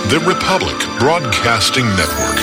The Republic Broadcasting Network.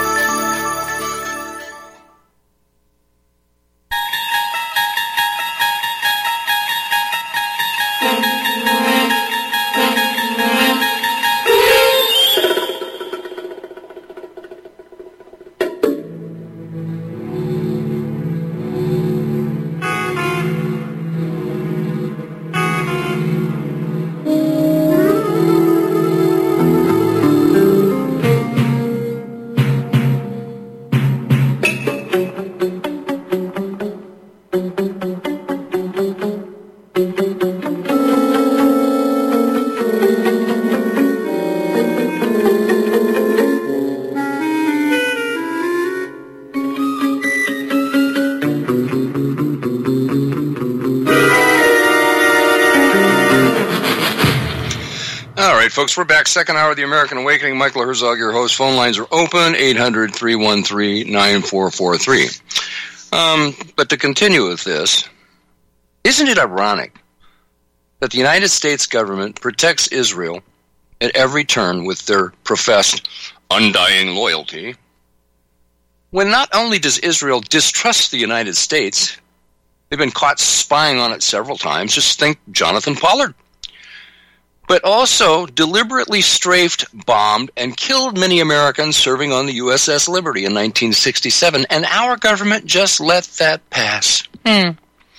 Folks, we're back. Second hour of the American Awakening. Michael Herzog, your host. Phone lines are open, 800-313-9443. But to continue with this, isn't it ironic that the United States government protects Israel at every turn with their professed undying loyalty, when not only does Israel distrust the United States, they've been caught spying on it several times. Just think Jonathan Pollard. But also deliberately strafed, bombed, and killed many Americans serving on the USS Liberty in 1967, and our government just let that pass. Why?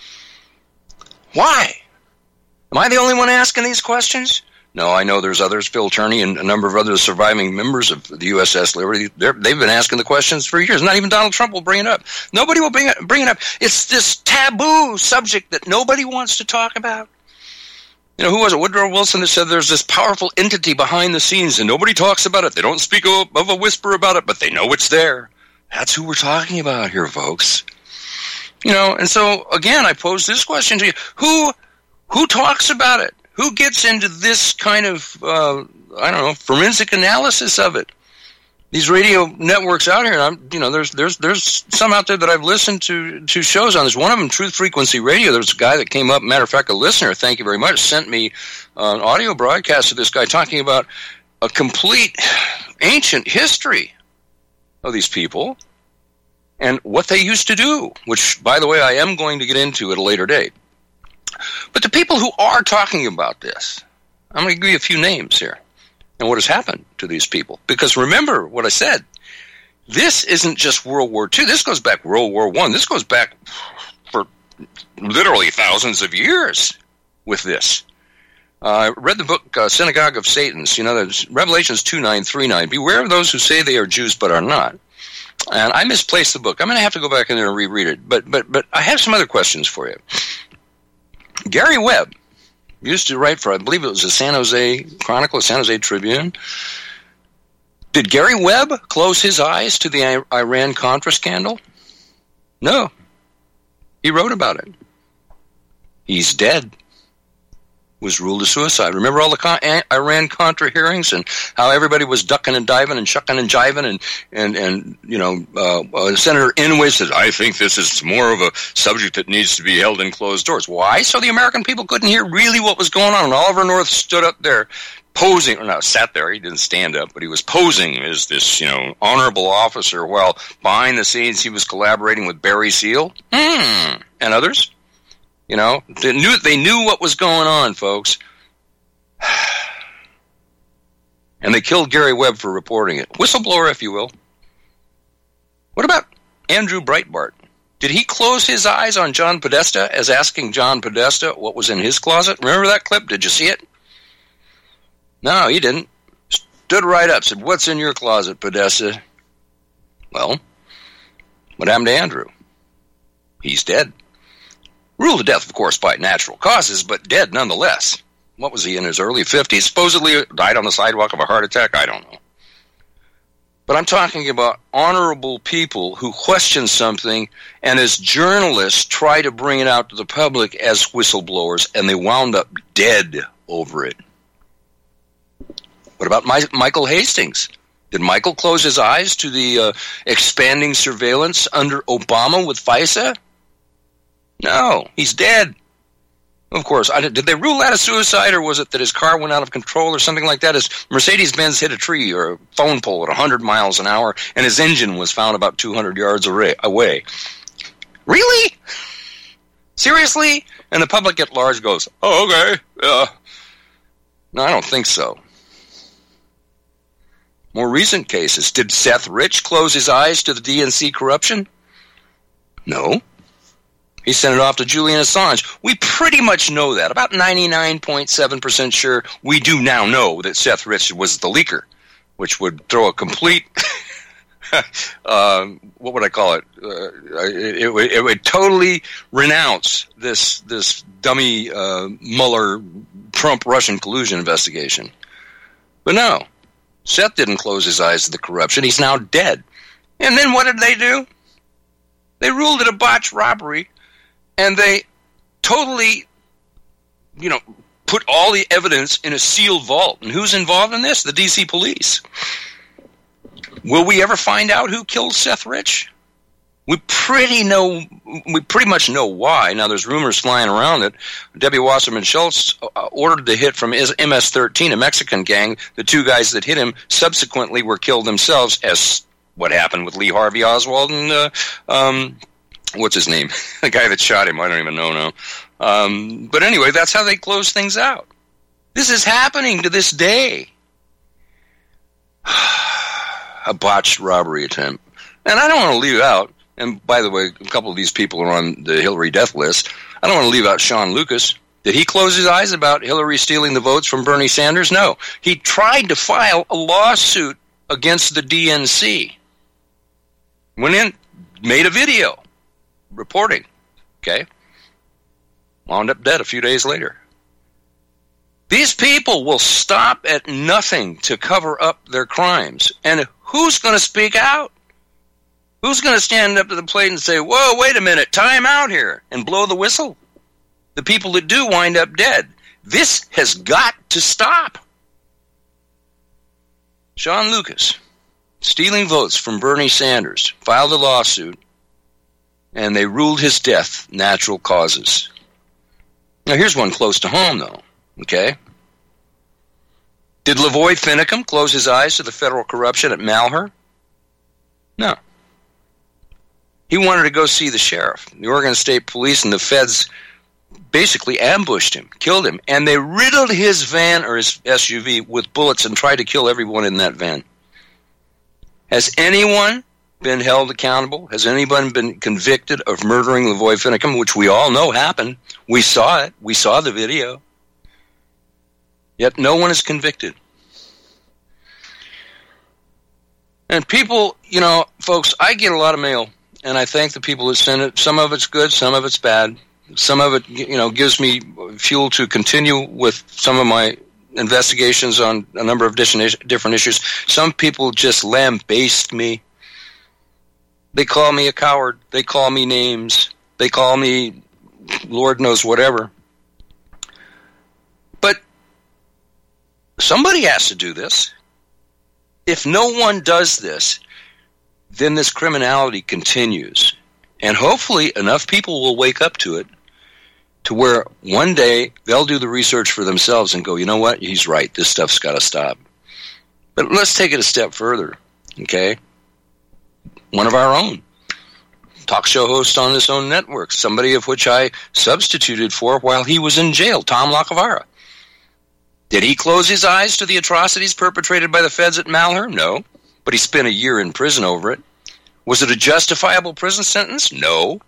Am I the only one asking these questions? No, I know there's others. Phil Turney and a number of other surviving members of the USS Liberty, they've been asking the questions for years. Not even Donald Trump will bring it up. Nobody will bring it up. It's this taboo subject that nobody wants to talk about. You know, who was it? Woodrow Wilson that said there's this powerful entity behind the scenes and nobody talks about it. They don't speak of a whisper about it, but they know it's there. That's who we're talking about here, folks. You know, and so, again, I pose this question to you. Who talks about it? Who gets into this kind of, forensic analysis of it? These radio networks out here, there's some out there that I've listened to shows on. There's one of them, Truth Frequency Radio. There's a guy that came up, matter of fact, a listener, thank you very much, sent me an audio broadcast of this guy talking about a complete ancient history of these people and what they used to do, which, by the way, I am going to get into at a later date. But the people who are talking about this, I'm going to give you a few names here. And what has happened to these people. Because remember what I said, this isn't just World War II. This goes back World War I. This goes back for literally thousands of years with this. I read the book Synagogue of Satans. You know, there's Revelations 2:9-3:9. Beware of those who say they are Jews but are not. And I misplaced the book. I'm going to have to go back in there and reread it. But I have some other questions for you. Gary Webb used to write for, I believe it was the San Jose Chronicle, the San Jose Tribune. Did Gary Webb close his eyes to the Iran-Contra scandal? No. He wrote about it. He's dead. Was ruled a suicide. Remember all the Iran-Contra hearings and how everybody was ducking and diving and shucking and jiving and Senator Inouye says, I think this is more of a subject that needs to be held in closed doors. Why? So the American people couldn't hear really what was going on. And Oliver North stood up there posing, or not sat there, he didn't stand up, but he was posing as this, honorable officer while behind the scenes he was collaborating with Barry Seal and others. They knew what was going on, folks. And they killed Gary Webb for reporting it. Whistleblower, if you will. What about Andrew Breitbart? Did he close his eyes on John Podesta as asking John Podesta what was in his closet? Remember that clip? Did you see it? No, he didn't. Stood right up, said, what's in your closet, Podesta? Well, what happened to Andrew? He's dead. Ruled to death, of course, by natural causes, but dead nonetheless. What was he, in his early 50s? Supposedly died on the sidewalk of a heart attack? I don't know. But I'm talking about honorable people who question something and as journalists try to bring it out to the public as whistleblowers, and they wound up dead over it. What about Michael Hastings? Did Michael close his eyes to the expanding surveillance under Obama with FISA? No, he's dead. Of course. Did they rule that a suicide, or was it that his car went out of control or something like that? His Mercedes-Benz hit a tree or a phone pole at 100 miles an hour, and his engine was found about 200 yards away. Really? Seriously? And the public at large goes, oh, okay. No, I don't think so. More recent cases. Did Seth Rich close his eyes to the DNC corruption? No. He sent it off to Julian Assange. We pretty much know that. About 99.7% sure we do now know that Seth Rich was the leaker, which would throw a complete, what would I call it? It would totally renounce this dummy Mueller Trump Russian collusion investigation. But no, Seth didn't close his eyes to the corruption. He's now dead. And then what did they do? They ruled it a botched robbery. And they totally, put all the evidence in a sealed vault. And who's involved in this? The D.C. police. Will we ever find out who killed Seth Rich? We pretty much know why. Now, there's rumors flying around that Debbie Wasserman Schultz ordered the hit from MS-13, a Mexican gang. The two guys that hit him subsequently were killed themselves, as what happened with Lee Harvey Oswald and what's his name? The guy that shot him. I don't even know now. But anyway, that's how they close things out. This is happening to this day. A botched robbery attempt. And I don't want to leave out, and by the way, a couple of these people are on the Hillary death list. I don't want to leave out Sean Lucas. Did he close his eyes about Hillary stealing the votes from Bernie Sanders? No. He tried to file a lawsuit against the DNC. Went in, made a video reporting, okay? Wound up dead a few days later. These people will stop at nothing to cover up their crimes. And who's going to speak out? Who's going to stand up to the plate and say, whoa, wait a minute, time out here, and blow the whistle? The people that do wind up dead. This has got to stop. Sean Lucas, stealing votes from Bernie Sanders, filed a lawsuit, and they ruled his death natural causes. Now, here's one close to home, though, okay? Did Lavoy Finicum close his eyes to the federal corruption at Malheur? No. He wanted to go see the sheriff. The Oregon State Police and the feds basically ambushed him, killed him, and they riddled his van or his SUV with bullets and tried to kill everyone in that van. Has anyone been held accountable? Has anyone been convicted of murdering Lavoy Finicum, which we all know happened? We saw it. We saw the video. Yet no one is convicted. And people, folks, I get a lot of mail, and I thank the people that send it. Some of it's good, some of it's bad. Some of it, gives me fuel to continue with some of my investigations on a number of different issues. Some people just lambaste me. They call me a coward. They call me names. They call me Lord knows whatever. But somebody has to do this. If no one does this, then this criminality continues. And hopefully enough people will wake up to it to where one day they'll do the research for themselves and go, you know what, he's right, this stuff's got to stop. But let's take it a step further, okay? One of our own talk show host on this own network, somebody of which I substituted for while he was in jail, Tom Lacavara. Did he close his eyes to the atrocities perpetrated by the feds at Malheur? No, but he spent a year in prison over it. Was it a justifiable prison sentence? No.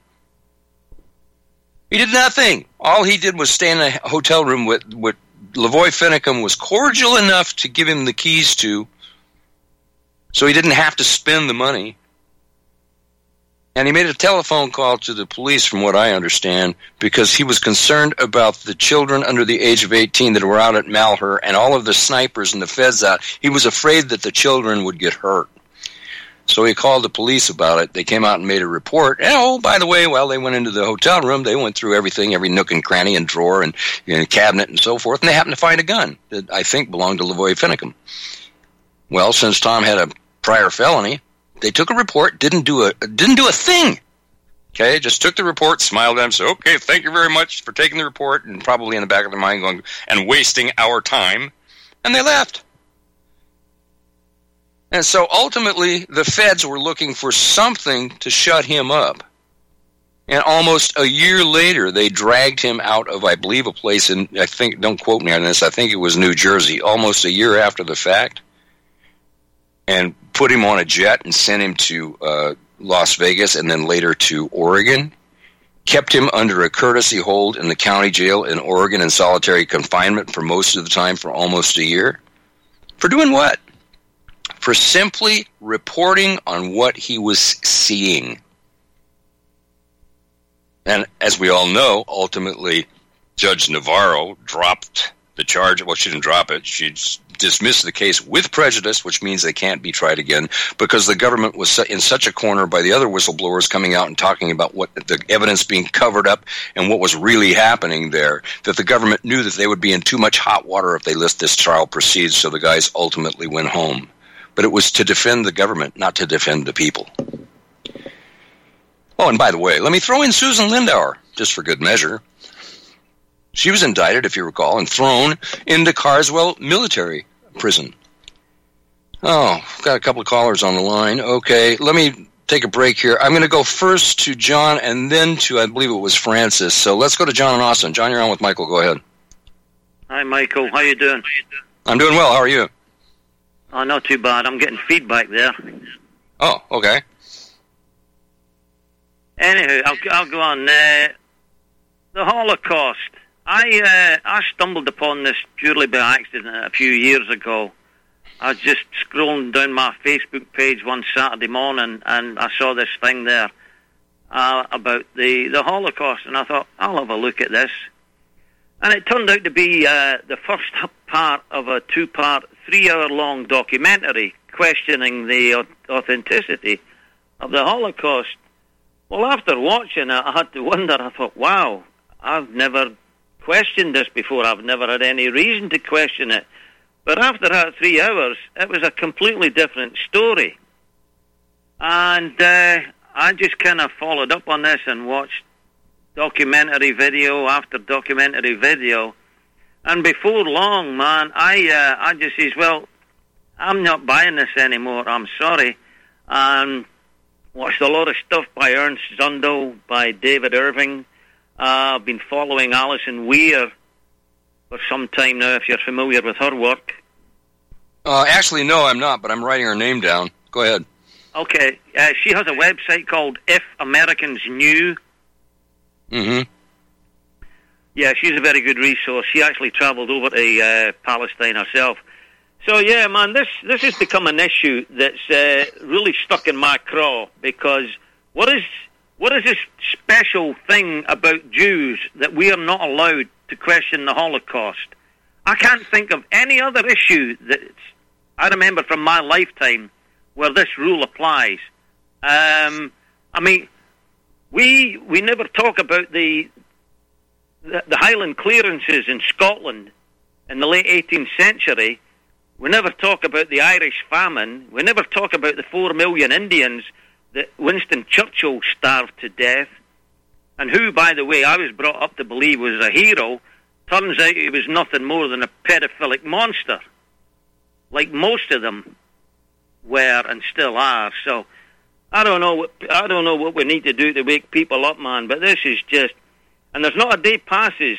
He did nothing. All he did was stay in a hotel room with Lavoy Finicum was cordial enough to give him the keys to, so he didn't have to spend the money. And he made a telephone call to the police, from what I understand, because he was concerned about the children under the age of 18 that were out at Malheur and all of the snipers and the feds out. He was afraid that the children would get hurt. So he called the police about it. They came out and made a report. And, oh, by the way, while they went into the hotel room, they went through everything, every nook and cranny and drawer and cabinet and so forth, and they happened to find a gun that I think belonged to Lavoy Finicum. Well, since Tom had a prior felony, they took a report, didn't do a thing. Okay, just took the report, smiled at him, said, okay, thank you very much for taking the report, and probably in the back of their mind going, and wasting our time, and they left. And so ultimately, the feds were looking for something to shut him up. And almost a year later, they dragged him out of, I believe, a place in, I think, don't quote me on this, I think it was New Jersey, almost a year after the fact, and put him on a jet and sent him to Las Vegas and then later to Oregon, kept him under a courtesy hold in the county jail in Oregon in solitary confinement for most of the time for almost a year. For doing what? For simply reporting on what he was seeing. And as we all know, ultimately, Judge Navarro dropped the charge. Well, she didn't drop it. She dismissed the case with prejudice, which means they can't be tried again, because the government was in such a corner by the other whistleblowers coming out and talking about what the evidence being covered up and what was really happening there, that the government knew that they would be in too much hot water if they let this trial proceed, so the guys ultimately went home. But it was to defend the government, not to defend the people. Oh, and by the way, let me throw in Susan Lindauer, just for good measure. She was indicted, if you recall, and thrown into Carswell military prison. Oh, got a couple of callers on the line. Okay, let me take a break here. I'm going to go first to John and then to, I believe it was Francis. So let's go to John in Austin. John, you're on with Michael. Go ahead. Hi, Michael. How you doing? I'm doing well. How are you? Oh, not too bad. I'm getting feedback there. Oh, okay. Anywho, I'll go on. The Holocaust. I stumbled upon this purely by accident a few years ago. I was just scrolling down my Facebook page one Saturday morning, and I saw this thing there about the Holocaust, and I thought, I'll have a look at this. And it turned out to be the first part of a two-part, 3-hour-long documentary questioning the authenticity of the Holocaust. Well, after watching it, I had to wonder, I thought, wow, I've never questioned this before. I've never had any reason to question it. But after that 3 hours, it was a completely different story. And I just kind of followed up on this and watched documentary video after documentary video. And before long, man, I just says, well, I'm not buying this anymore. I'm sorry. Watched a lot of stuff by Ernst Zundel, by David Irving. I've been following Alison Weir for some time now, if you're familiar with her work. Actually, no, I'm not, but I'm writing her name down. Go ahead. Okay. She has a website called If Americans Knew. Mm-hmm. Yeah, she's a very good resource. She actually traveled over to Palestine herself. So, yeah, man, this has become an issue that's really stuck in my craw, because what is this special thing about Jews that we are not allowed to question the Holocaust? I can't think of any other issue that I remember from my lifetime where this rule applies. I mean, we never talk about the Highland clearances in Scotland in the late 18th century. We never talk about the Irish famine. We never talk about the 4 million Indians that Winston Churchill starved to death, and who, by the way, I was brought up to believe was a hero. Turns out he was nothing more than a pedophilic monster, like most of them were and still are. So I don't know what we need to do to wake people up, man. But this is just, and there's not a day passes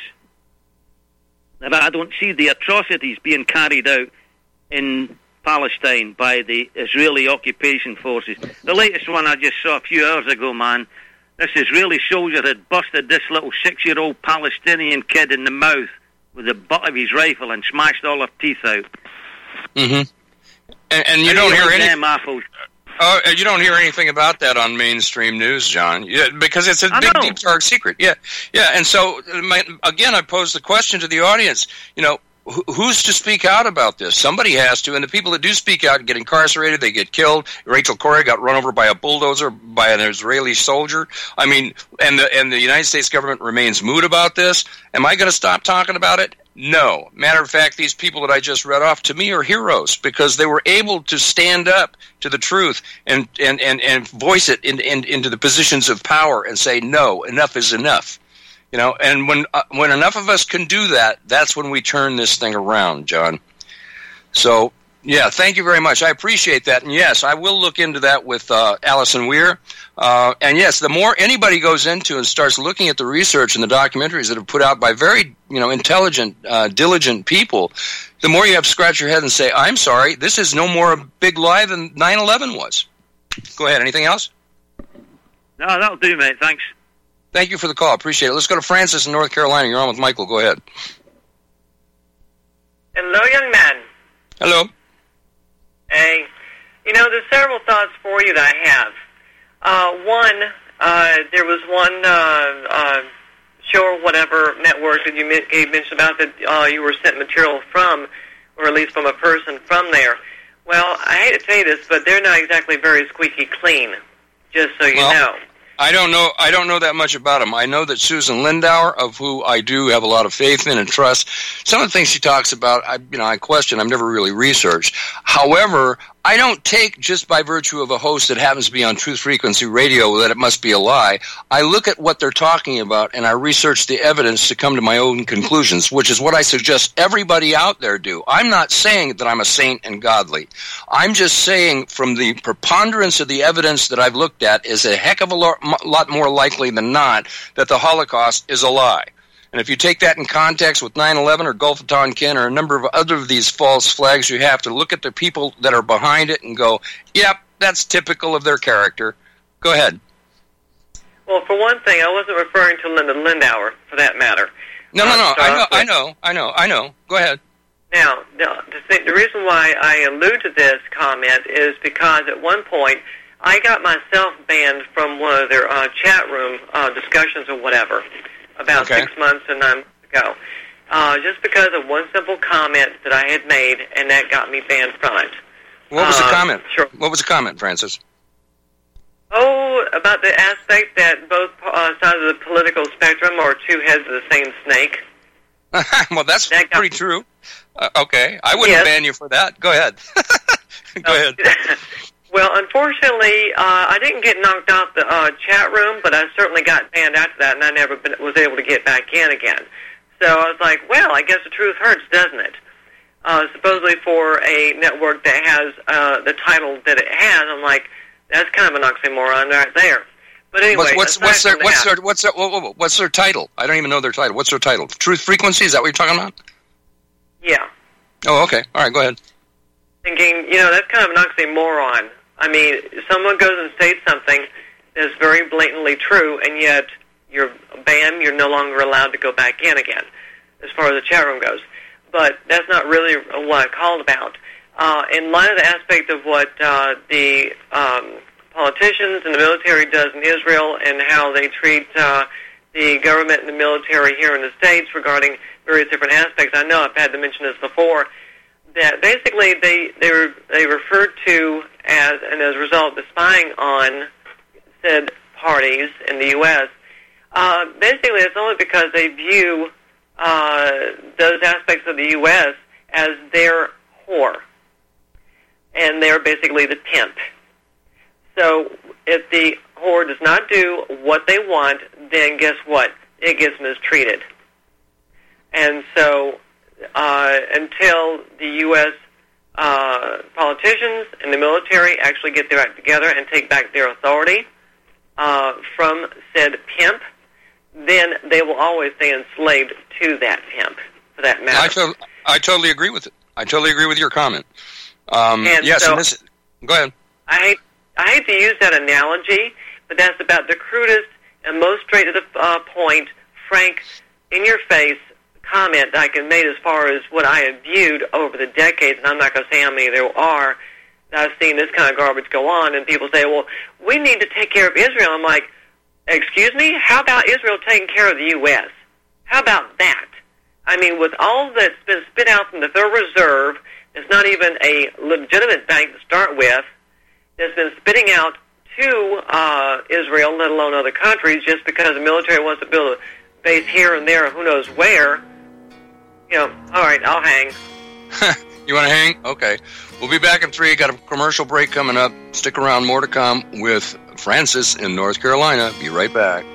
that I don't see the atrocities being carried out in Palestine by the Israeli occupation forces. The latest one I just saw a few hours ago, man, this Israeli soldier had busted this little 6-year-old Palestinian kid in the mouth with the butt of his rifle and smashed all her teeth out. Mm-hmm. And you don't hear any... you don't hear anything about that on mainstream news, John, because it's a big, deep, dark secret. Yeah. And so, again, I pose the question to the audience, who's to speak out about this? Somebody has to, and the people that do speak out get incarcerated, they get killed. Rachel Corrie got run over by a bulldozer by an Israeli soldier. I mean, and the United States government remains mute about this. Am I going to stop talking about it? No. Matter of fact, these people that I just read off, to me, are heroes because they were able to stand up to the truth and voice it into the positions of power and say, no, enough is enough. You know, and when enough of us can do that, that's when we turn this thing around, John. So, yeah, thank you very much. I appreciate that. And, yes, I will look into that with Allison Weir. And, yes, the more anybody goes into and starts looking at the research and the documentaries that are put out by very, intelligent, diligent people, the more you have to scratch your head and say, I'm sorry, this is no more a big lie than 9/11 was. Go ahead. Anything else? No, that'll do, mate. Thanks. Thank you for the call. Appreciate it. Let's go to Francis in North Carolina. You're on with Michael. Go ahead. Hello, young man. Hello. Hey. There's several thoughts for you that I have. One, there was one show or whatever network that you mentioned about that you were sent material from, or at least from a person from there. Well, I hate to tell you this, but they're not exactly very squeaky clean, just so you know. I don't know that much about him. I know that Susan Lindauer, of who I do have a lot of faith in and trust, some of the things she talks about, I question. I've never really researched. However, I don't take just by virtue of a host that happens to be on Truth Frequency Radio that it must be a lie. I look at what they're talking about and I research the evidence to come to my own conclusions, which is what I suggest everybody out there do. I'm not saying that I'm a saint and godly. I'm just saying from the preponderance of the evidence that I've looked at is a heck of a lot more likely than not that the Holocaust is a lie. And if you take that in context with 9/11 or Gulf of Tonkin or a number of other of these false flags, you have to look at the people that are behind it and go, yep, that's typical of their character. Go ahead. Well, for one thing, I wasn't referring to Linda Lindauer, for that matter. No. I know. Go ahead. Now, the reason why I allude to this comment is because at one point, I got myself banned from one of their chat room discussions or whatever. About 6 months and 9 months ago, just because of one simple comment that I had made, and that got me banned from it. What was the comment? Sure. What was the comment, Francis? Oh, about the aspect that both sides of the political spectrum are two heads of the same snake. Well, that's pretty true. Okay, I wouldn't ban you for that. Go ahead. Go ahead. Well, unfortunately, I didn't get knocked off the chat room, but I certainly got banned after that, and I never was able to get back in again. So I was like, well, I guess the truth hurts, doesn't it? Supposedly for a network that has the title that it has, I'm like, that's kind of an oxymoron right there. But anyway, what's their title? I don't even know their title. What's their title? Truth Frequency? Is that what you're talking about? Yeah. Oh, okay. All right, go ahead. Thinking, that's kind of an oxymoron. I mean, someone goes and states something that's very blatantly true, and yet you're no longer allowed to go back in again, as far as the chat room goes. But that's not really what I called about. In light of the aspect of what the politicians and the military does in Israel and how they treat the government and the military here in the States regarding various different aspects, I know I've had to mention this before, that basically they referred to as a result of spying on said parties in the U.S. Basically, it's only because they view those aspects of the U.S. as their whore, and they're basically the pimp. So if the whore does not do what they want, then guess what? It gets mistreated. And so until the U.S. Politicians and the military actually get their act together and take back their authority from said pimp, then they will always stay enslaved to that pimp, for that matter. I totally agree with it. I totally agree with your comment. Go ahead. I hate to use that analogy, but that's about the crudest and most straight to the point, frank, in-your-face comment that I can make as far as what I have viewed over the decades, and I'm not going to say how many there are, that I've seen this kind of garbage go on, and people say, well, we need to take care of Israel. I'm like, excuse me? How about Israel taking care of the U.S.? How about that? I mean, with all that's been spit out from the Federal Reserve, it's not even a legitimate bank to start with, that's been spitting out to Israel, let alone other countries, just because the military wants to build a base here and there, who knows where. All right, I'll hang. You want to hang? Okay. We'll be back in 3. Got a commercial break coming up. Stick around. More to come with Francis in North Carolina. Be right back.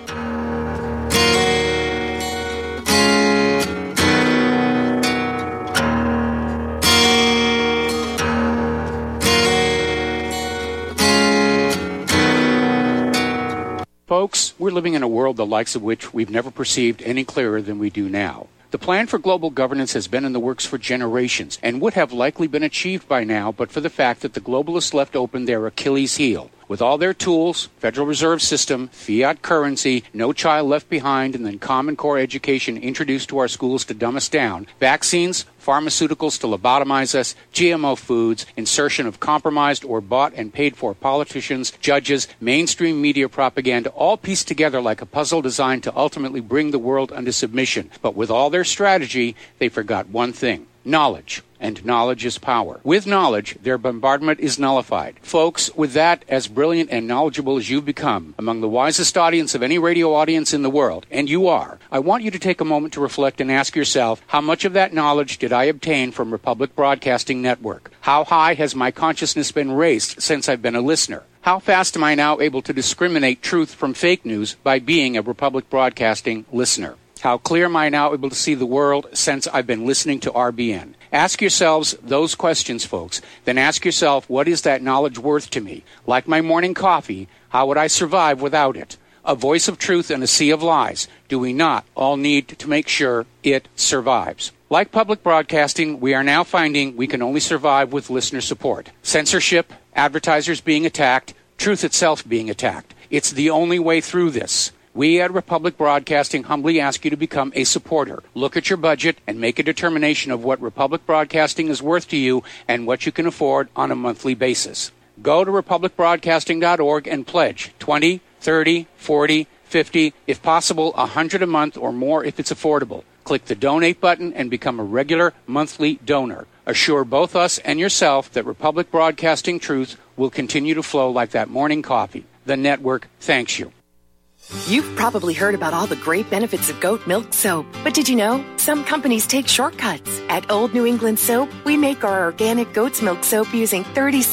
Folks, we're living in a world the likes of which we've never perceived any clearer than we do now. The plan for global governance has been in the works for generations and would have likely been achieved by now but for the fact that the globalists left open their Achilles heel. With all their tools, Federal Reserve System, fiat currency, no child left behind, and then Common Core education introduced to our schools to dumb us down, vaccines, pharmaceuticals to lobotomize us, GMO foods, insertion of compromised or bought and paid for politicians, judges, mainstream media propaganda, all pieced together like a puzzle designed to ultimately bring the world under submission. But with all their strategy, they forgot one thing: knowledge. And knowledge is power. With knowledge, their bombardment is nullified. Folks, with that, as brilliant and knowledgeable as you've become, among the wisest audience of any radio audience in the world, and you are, I want you to take a moment to reflect and ask yourself, how much of that knowledge did I obtain from Republic Broadcasting Network? How high has my consciousness been raised since I've been a listener? How fast am I now able to discriminate truth from fake news by being a Republic Broadcasting listener? How clear am I now able to see the world since I've been listening to RBN? Ask yourselves those questions, folks. Then ask yourself, what is that knowledge worth to me? Like my morning coffee, how would I survive without it? A voice of truth in a sea of lies. Do we not all need to make sure it survives? Like public broadcasting, we are now finding we can only survive with listener support. Censorship, advertisers being attacked, truth itself being attacked. It's the only way through this. We at Republic Broadcasting humbly ask you to become a supporter. Look at your budget and make a determination of what Republic Broadcasting is worth to you and what you can afford on a monthly basis. Go to republicbroadcasting.org and pledge $20, $30, $40, $50, if possible, $100 a month or more if it's affordable. Click the donate button and become a regular monthly donor. Assure both us and yourself that Republic Broadcasting truth will continue to flow like that morning coffee. The network thanks you. You've probably heard about all the great benefits of goat milk soap, but did you know some companies take shortcuts? At Old New England Soap, we make our organic goat's milk soap using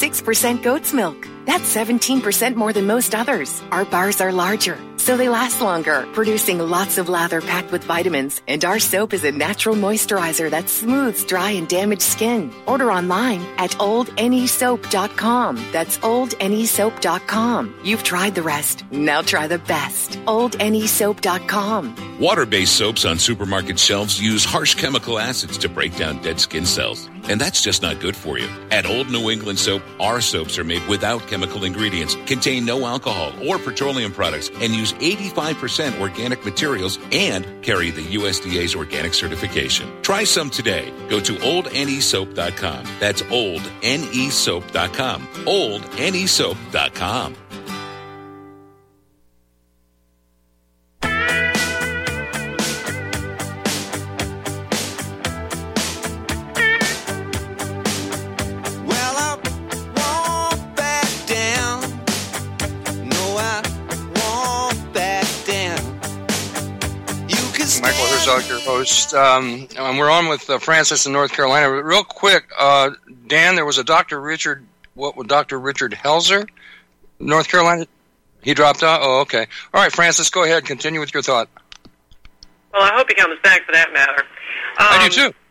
36% goat's milk. That's 17% more than most others. Our bars are larger, so they last longer, producing lots of lather packed with vitamins. And our soap is a natural moisturizer that smooths dry and damaged skin. Order online at oldnesoap.com. That's oldnesoap.com. You've tried the rest. Now try the best. oldnesoap.com. Water-based soaps on supermarket shelves use harsh chemical acids to break down dead skin cells. And that's just not good for you. At Old New England Soap, our soaps are made without chemical ingredients, contain no alcohol or petroleum products, and use 85% organic materials and carry the USDA's organic certification. Try some today. Go to oldnesoap.com. That's oldnesoap.com. oldnesoap.com. Your host, and we're on with Francis in North Carolina. Real quick, Dan, there was a Dr. Richard Helzer, North Carolina. He dropped out. Oh, okay. All right, Francis, go ahead. Continue with your thought. Well, I hope he comes back for that matter. I do too.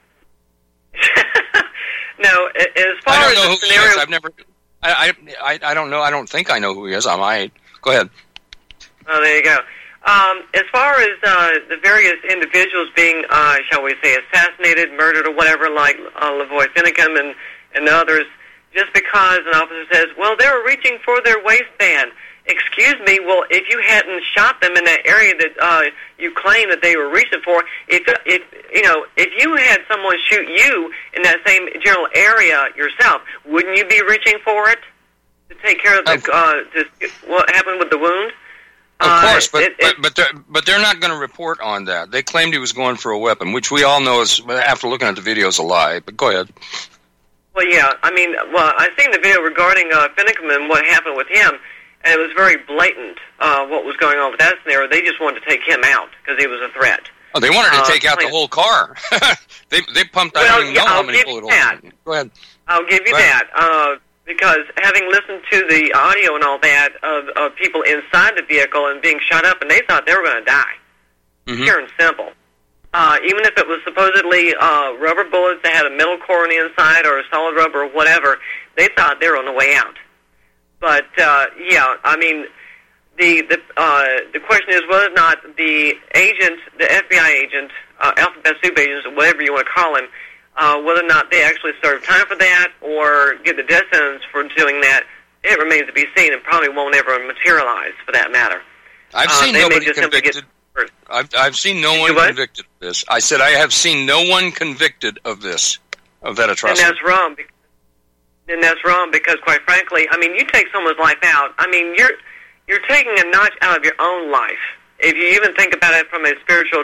No, as far I don't as know the who scenario, he is. I've never. I don't know. I don't think I know who he is. I might. Go ahead. Oh, there you go. As far as the various individuals being, shall we say, assassinated, murdered, or whatever, like Lavoy Finicum and others, just because an officer says, well, they were reaching for their waistband. Excuse me, well, if you hadn't shot them in that area that you claim that they were reaching for, if you had someone shoot you in that same general area yourself, wouldn't you be reaching for it to take care of what happened with the wound? Of course, but they're not going to report on that. They claimed he was going for a weapon, which we all know is, after looking at the video, is a lie. But go ahead. Well, yeah, I've seen the video regarding Finicum and what happened with him, and it was very blatant what was going on with that scenario. They just wanted to take him out because he was a threat. Oh, they wanted to take out the whole car. they pumped out. I don't even know how many bullet holes. Go ahead. I'll give you that. Because having listened to the audio and all that of people inside the vehicle and being shot up, and they thought they were going to die. Mm-hmm. Pure and simple. Even if it was supposedly rubber bullets that had a metal core on the inside or a solid rubber or whatever, they thought they were on the way out. But, yeah, I mean, the question is whether or not the agent, the FBI agent, alphabet soup agents, or whatever you want to call him, whether or not they actually serve time for that or get the death sentence for doing that, it remains to be seen and probably won't ever materialize for that matter. I've seen nobody convicted. I've seen no one convicted of this. I said I have seen no one convicted of this, of that atrocity. And that's wrong. And that's wrong because, quite frankly, I mean, you take someone's life out. I mean, you're taking a notch out of your own life. If you even think about it from a spiritual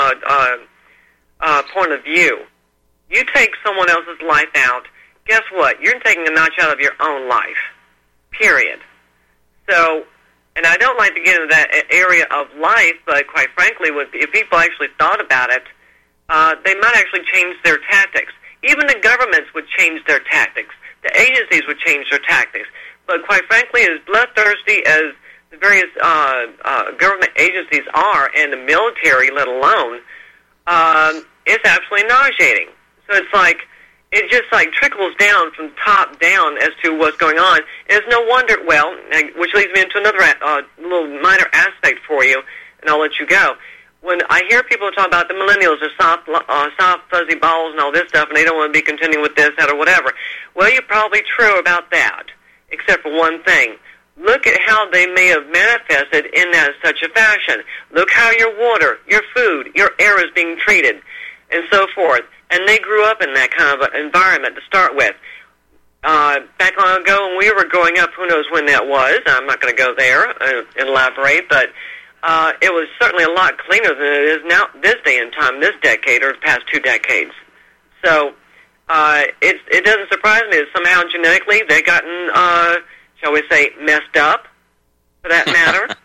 point of view, you take someone else's life out. Guess what? You're taking a notch out of your own life. Period. So. And I don't like to get into that area of life, but quite frankly, if people actually thought about it, they might actually change their tactics. Even the governments would change their tactics. The agencies would change their tactics. But quite frankly, as bloodthirsty as the various government agencies are, and the military, let alone, it's absolutely nauseating. So it's like, it just like trickles down from top down as to what's going on. And it's no wonder, well, which leads me into another little minor aspect for you, and I'll let you go. When I hear people talk about the millennials are soft, fuzzy balls and all this stuff, and they don't want to be continuing with this, that, or whatever, well, you're probably true about that, except for one thing. Look at how they may have manifested in that such a fashion. Look how your water, your food, your air is being treated, and so forth. And they grew up in that kind of environment to start with. Back long ago when we were growing up, who knows when that was, I'm not going to go there and elaborate, but it was certainly a lot cleaner than it is now, this day and time, this decade, or the past 2 decades. So it doesn't surprise me that somehow genetically they've gotten, shall we say, messed up, for that matter.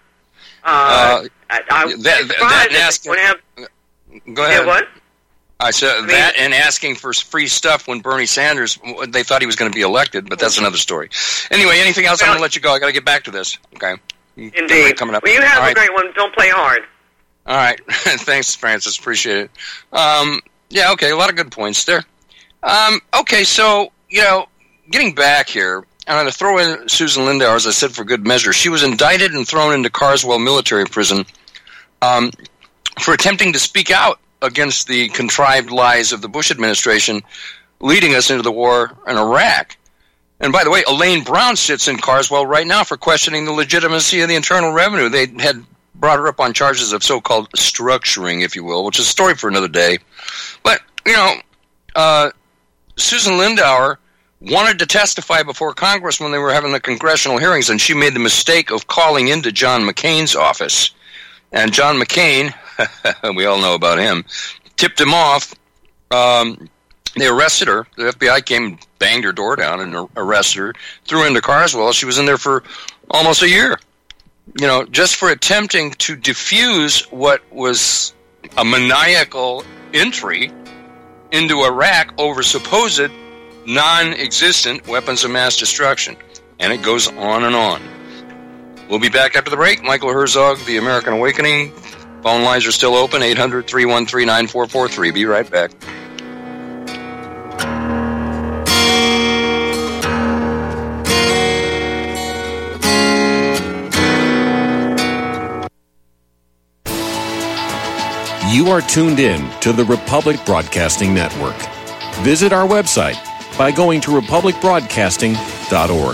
I would be surprised if they would have... Go ahead. Yeah, what? I said that and asking for free stuff when Bernie Sanders, they thought he was going to be elected, but that's another story. Anyway, anything else? I'm going to let you go. I got to get back to this. Okay. Indeed. Coming up. Well, you have a great one. Don't play hard. All right. Thanks, Francis. Appreciate it. Yeah, okay. A lot of good points there. Okay, so, getting back here, I'm going to throw in Susan Lindauer, as I said, for good measure. She was indicted and thrown into Carswell military prison for attempting to speak out against the contrived lies of the Bush administration leading us into the war in Iraq. And by the way, Elaine Brown sits in Carswell right now for questioning the legitimacy of the Internal Revenue. They had brought her up on charges of so-called structuring, if you will, which is a story for another day. But, Susan Lindauer wanted to testify before Congress when they were having the congressional hearings, and she made the mistake of calling into John McCain's office. And John McCain, we all know about him, tipped him off. They arrested her. The FBI came and banged her door down and arrested her, threw her into Carswell. She was in there for almost a year, just for attempting to defuse what was a maniacal entry into Iraq over supposed non-existent weapons of mass destruction. And it goes on and on. We'll be back after the break. Michael Herzog, The American Awakening. Phone lines are still open, 800-313-9443. Be right back. You are tuned in to the Republic Broadcasting Network. Visit our website by going to republicbroadcasting.org.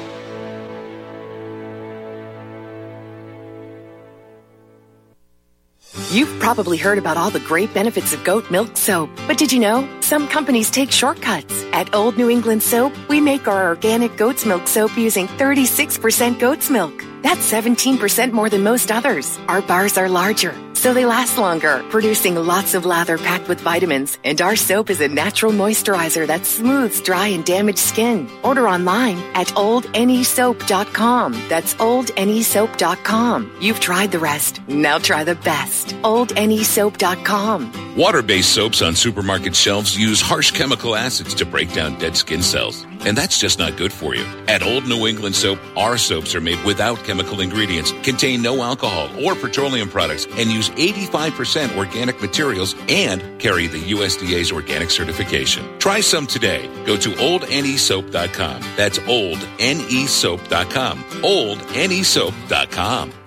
You've probably heard about all the great benefits of goat milk soap, but did you know some companies take shortcuts? At Old New England Soap, we make our organic goat's milk soap using 36% goat's milk. That's 17% more than most others. Our bars are larger, so they last longer, producing lots of lather packed with vitamins. And our soap is a natural moisturizer that smooths dry and damaged skin. Order online at oldnesoap.com. That's oldnesoap.com. You've tried the rest. Now try the best. oldnesoap.com. Water-based soaps on supermarket shelves use harsh chemical acids to break down dead skin cells. And that's just not good for you. At Old New England Soap, our soaps are made without chemical ingredients, contain no alcohol or petroleum products, and use 85% organic materials and carry the USDA's organic certification. Try some today. Go to oldnesoap.com. That's oldnesoap.com. oldnesoap.com.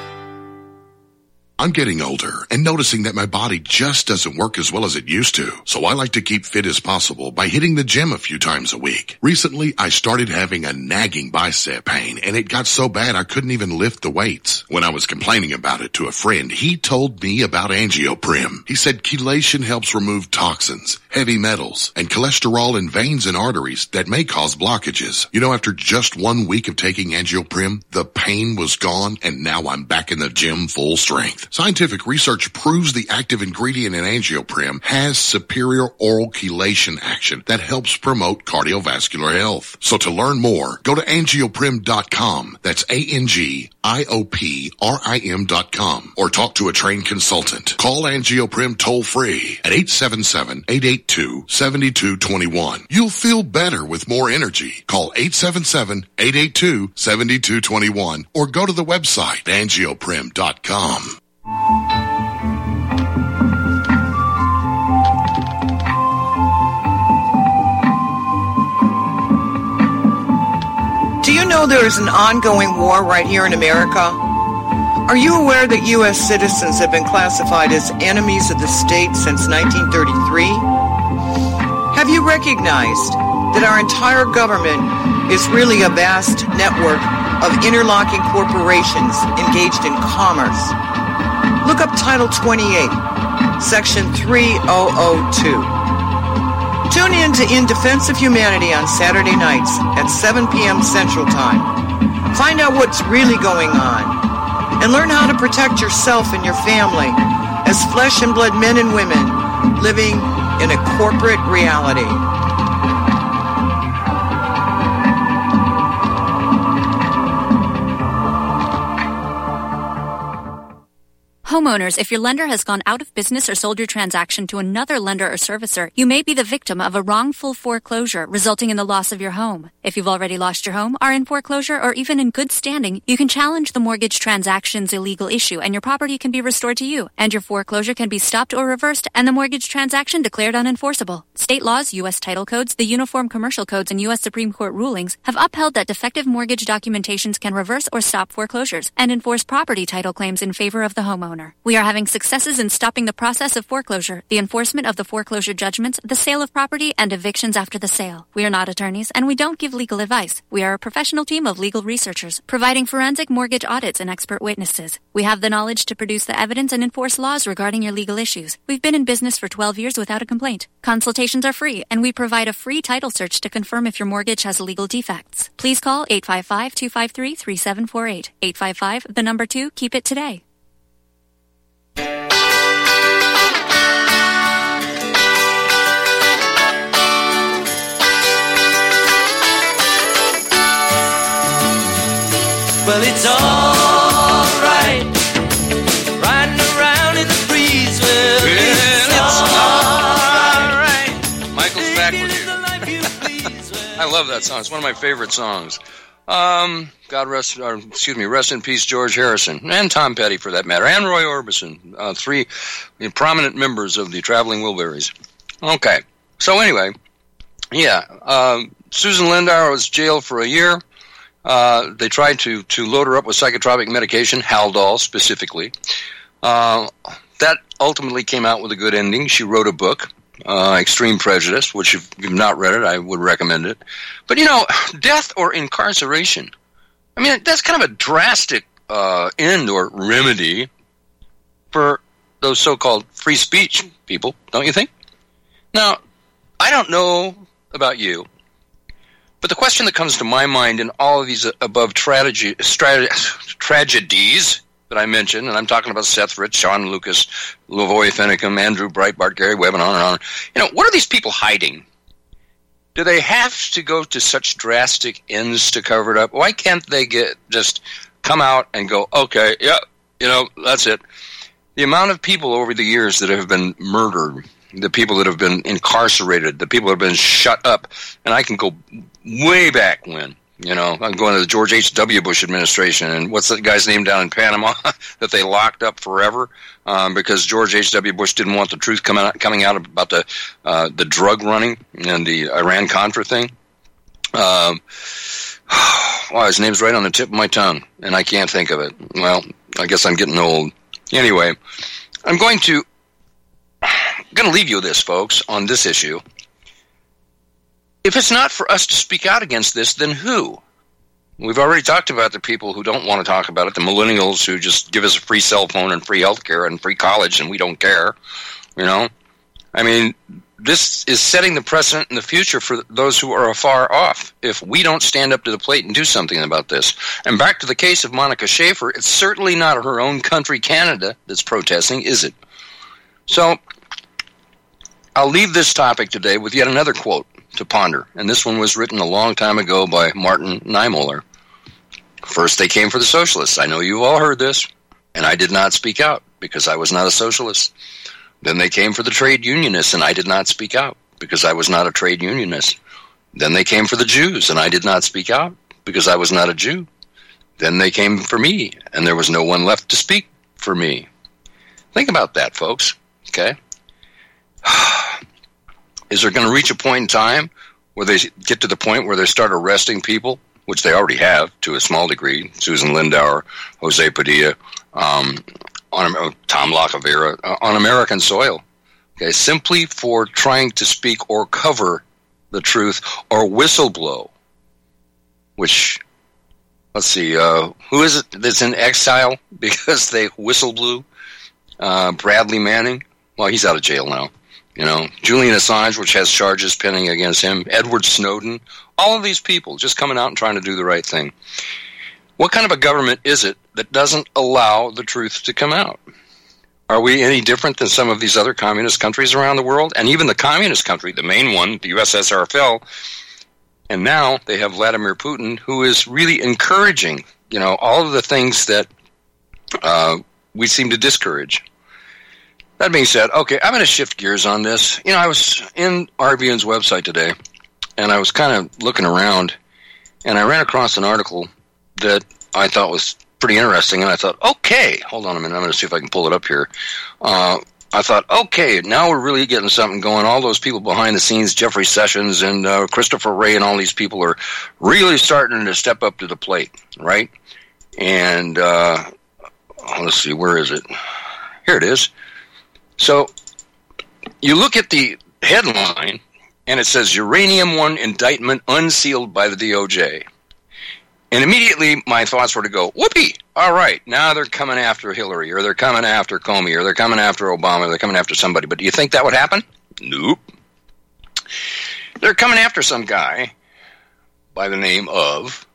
I'm getting older and noticing that my body just doesn't work as well as it used to. So I like to keep fit as possible by hitting the gym a few times a week. Recently, I started having a nagging bicep pain, and it got so bad I couldn't even lift the weights. When I was complaining about it to a friend, he told me about Angioprim. He said chelation helps remove toxins, heavy metals, and cholesterol in veins and arteries that may cause blockages. You know, after just 1 week of taking Angioprim, the pain was gone, and now I'm back in the gym full strength. Scientific research proves the active ingredient in Angioprim has superior oral chelation action that helps promote cardiovascular health. So to learn more, go to angioprim.com. That's ANGIOPRIM.com, or talk to a trained consultant. Call Angioprim toll free at 877-882-7221. You'll feel better with more energy. Call 877-882-7221 or go to the website angioprim.com. Do you know there is an ongoing war right here in America? Are you aware that U.S. citizens have been classified as enemies of the state since 1933? Have you recognized that our entire government is really a vast network of interlocking corporations engaged in commerce? Look up Title 28, Section 3002. Tune in to In Defense of Humanity on Saturday nights at 7 p.m. Central Time. Find out what's really going on and learn how to protect yourself and your family as flesh and blood men and women living in a corporate reality. Homeowners, if your lender has gone out of business or sold your transaction to another lender or servicer, you may be the victim of a wrongful foreclosure resulting in the loss of your home. If you've already lost your home, are in foreclosure, or even in good standing, you can challenge the mortgage transaction's illegal issue and your property can be restored to you, and your foreclosure can be stopped or reversed and the mortgage transaction declared unenforceable. State laws, U.S. title codes, the Uniform Commercial Codes, and U.S. Supreme Court rulings have upheld that defective mortgage documentations can reverse or stop foreclosures and enforce property title claims in favor of the homeowner. We are having successes in stopping the process of foreclosure, the enforcement of the foreclosure judgments, the sale of property, and evictions after the sale. We are not attorneys, and we don't give legal advice. We are a professional team of legal researchers, providing forensic mortgage audits and expert witnesses. We have the knowledge to produce the evidence and enforce laws regarding your legal issues. We've been in business for 12 years without a complaint. Consultations are free, and we provide a free title search to confirm if your mortgage has legal defects. Please call 855-253-3748. 855, 2, keep it today. Well, it's all right, riding around in the breeze. Well, it's all right. Michael's back with you. I love that song. It's one of my favorite songs. Rest in peace, George Harrison, and Tom Petty, for that matter, and Roy Orbison, three prominent members of the Traveling Wilburys. Okay, so anyway, Susan Lindauer was jailed for a year. They tried to load her up with psychotropic medication, Haldol specifically. That ultimately came out with a good ending. She wrote a book, Extreme Prejudice, which if you've not read it, I would recommend it. But, death or incarceration, I mean, that's kind of a drastic end or remedy for those so-called free speech people, don't you think? Now, I don't know about you, but the question that comes to my mind in all of these above tragedies that I mentioned, and I'm talking about Seth Rich, Sean Lucas, Lavoie Finicum, Andrew Breitbart, Gary Webb, and on and on. You know, what are these people hiding? Do they have to go to such drastic ends to cover it up? Why can't they just come out and go, okay, yeah, you know, that's it. The amount of people over the years that have been murdered, the people that have been incarcerated, the people that have been shut up, and I can go way back when. You know, I'm going to the George H.W. Bush administration, and what's that guy's name down in Panama that they locked up forever because George H.W. Bush didn't want the truth coming out about the drug running and the Iran-Contra thing. Wow, his name's right on the tip of my tongue, and I can't think of it. Well, I guess I'm getting old. Anyway, I'm going to leave you with this, folks, on this issue. If it's not for us to speak out against this, then who? We've already talked about the people who don't want to talk about it, the millennials who just give us a free cell phone and free health care and free college and we don't care. You know? I mean, this is setting the precedent in the future for those who are afar off if we don't stand up to the plate and do something about this. And back to the case of Monica Schaefer, it's certainly not her own country, Canada, that's protesting, is it? So, I'll leave this topic today with yet another quote to ponder, and this one was written a long time ago by Martin Niemöller. First, they came for the socialists. I know you've all heard this, and I did not speak out because I was not a socialist. Then they came for the trade unionists, and I did not speak out because I was not a trade unionist. Then they came for the Jews, and I did not speak out because I was not a Jew. Then they came for me, and there was no one left to speak for me. Think about that, folks, okay? Is there going to reach a point in time where they get to the point where they start arresting people, which they already have to a small degree, Susan Lindauer, Jose Padilla, Tom Lacavera, on American soil, okay, simply for trying to speak or cover the truth or whistleblow, which, let's see, who is it that's in exile because they whistleblew? Bradley Manning? Well, he's out of jail now. You know, Julian Assange, which has charges pending against him, Edward Snowden, all of these people just coming out and trying to do the right thing. What kind of a government is it that doesn't allow the truth to come out? Are we any different than some of these other communist countries around the world? And even the communist country, the main one, the USSR fell, and now they have Vladimir Putin, who is really encouraging, you know, all of the things that we seem to discourage. That being said, okay, I'm going to shift gears on this. You know, I was in RBN's website today, and I was kind of looking around, and I ran across an article that I thought was pretty interesting, and I thought, okay, hold on a minute, I'm going to see if I can pull it up here. I thought, okay, now we're really getting something going. All those people behind the scenes, Jeffrey Sessions and Christopher Wray and all these people are really starting to step up to the plate, right? And let's see, where is it? Here it is. So, you look at the headline, and it says, Uranium One indictment unsealed by the DOJ. And immediately my thoughts were to go, whoopee, all right, now they're coming after Hillary, or they're coming after Comey, or they're coming after Obama, or they're coming after somebody. But do you think that would happen? Nope. They're coming after some guy by the name of,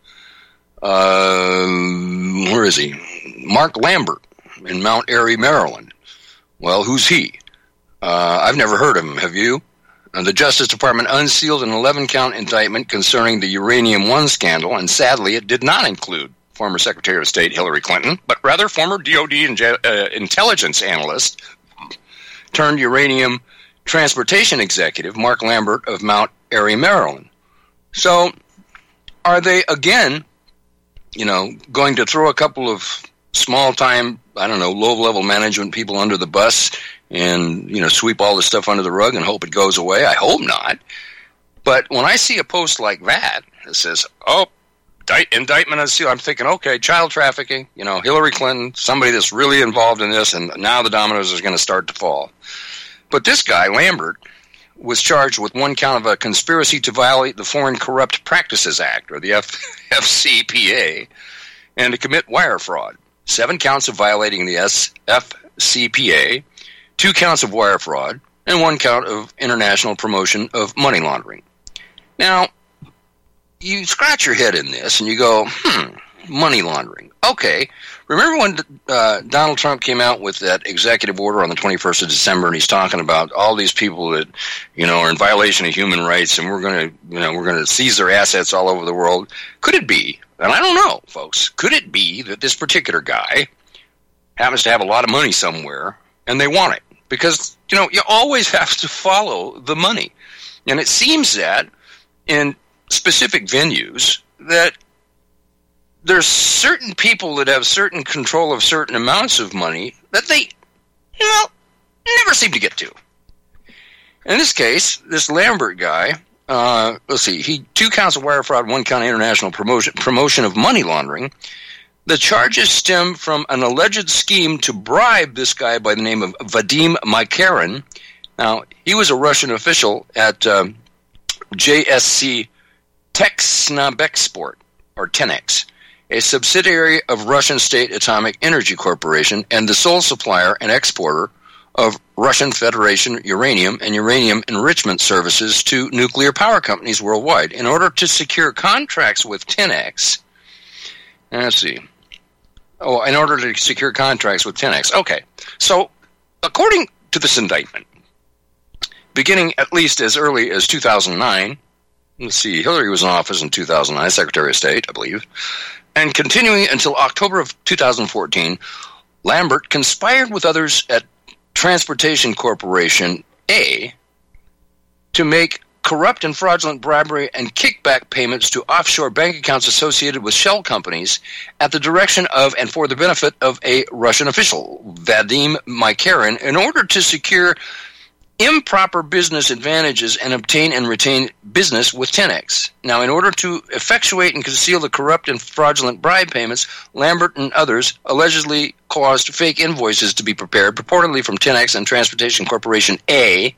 where is he? Mark Lambert in Mount Airy, Maryland. Well, who's he? I've never heard of him. Have you? The Justice Department unsealed an 11-count indictment concerning the Uranium One scandal, and sadly, it did not include former Secretary of State Hillary Clinton, but rather former DOD intelligence analyst turned uranium transportation executive Mark Lambert of Mount Airy, Maryland. So, are they again, you know, going to throw a couple of small-time, I don't know, low-level management people under the bus and, you know, sweep all this stuff under the rug and hope it goes away? I hope not. But when I see a post like that says, oh, indictment unsealed, I'm thinking, okay, child trafficking, you know, Hillary Clinton, somebody that's really involved in this, and now the dominoes are going to start to fall. But this guy, Lambert, was charged with one count of a conspiracy to violate the Foreign Corrupt Practices Act, or the FCPA, and to commit wire fraud. 7 counts of violating the FCPA, 2 counts of wire fraud, and 1 count of international promotion of money laundering. Now, you scratch your head in this and you go, money laundering. Okay. Remember when Donald Trump came out with that executive order on the 21st of December, and he's talking about all these people that, are in violation of human rights, and we're going to seize their assets all over the world. Could it be, and I don't know, folks, could it be that this particular guy happens to have a lot of money somewhere, and they want it? Because, you always have to follow the money. And it seems that in specific venues that there's certain people that have certain control of certain amounts of money that they, never seem to get to. In this case, this Lambert guy, let's see, 2 counts of wire fraud, 1 count of international promotion of money laundering. The charges stem from an alleged scheme to bribe this guy by the name of Vadim Makarin. Now, he was a Russian official at JSC Techsnabeksport, or Tenex, a subsidiary of Russian State Atomic Energy Corporation and the sole supplier and exporter of Russian Federation uranium and uranium enrichment services to nuclear power companies worldwide. In order to secure contracts with Tenex, let's see. In order to secure contracts with Tenex. Okay. So, according to this indictment, beginning at least as early as 2009, let's see, Hillary was in office in 2009, Secretary of State, I believe, and continuing until October of 2014, Lambert conspired with others at Transportation Corporation A to make corrupt and fraudulent bribery and kickback payments to offshore bank accounts associated with shell companies at the direction of and for the benefit of a Russian official, Vadim Makarin, in order to secure improper business advantages and obtain and retain business with Tenex. Now, in order to effectuate and conceal the corrupt and fraudulent bribe payments, Lambert and others allegedly caused fake invoices to be prepared, purportedly from Tenex and Transportation Corporation A.